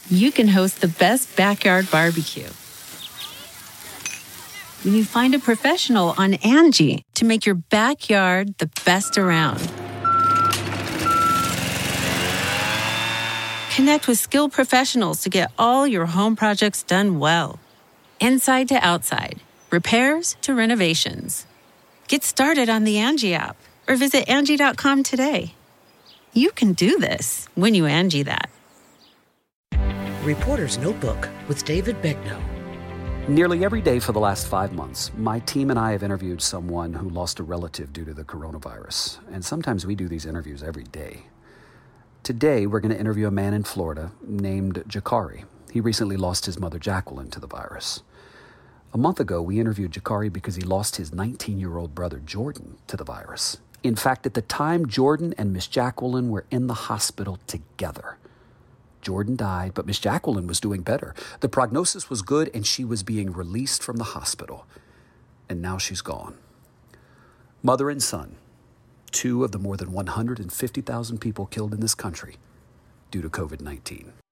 you can host the best backyard barbecue. When you find a professional on Angie to make your backyard the best around. Connect with skilled professionals to get all your home projects done well. Inside to outside, repairs to renovations. Get started on the Angie app or visit Angie.com today. You can do this when you Angie that. Reporter's Notebook with David Begnaud. Nearly every day for the last 5 months, my team and I have interviewed someone who lost a relative due to the coronavirus. And sometimes we do these interviews every day. Today, we're going to interview a man in Florida named Jakari. He recently lost his mother, Jacqueline, to the virus. A month ago, we interviewed Jakari because he lost his 19-year-old brother, Jordan, to the virus. In fact, at the time, Jordan and Miss Jacqueline were in the hospital together. Jordan died, but Miss Jacqueline was doing better. The prognosis was good, and she was being released from the hospital. And now she's gone. Mother and son, two of the more than 150,000 people killed in this country due to COVID-19.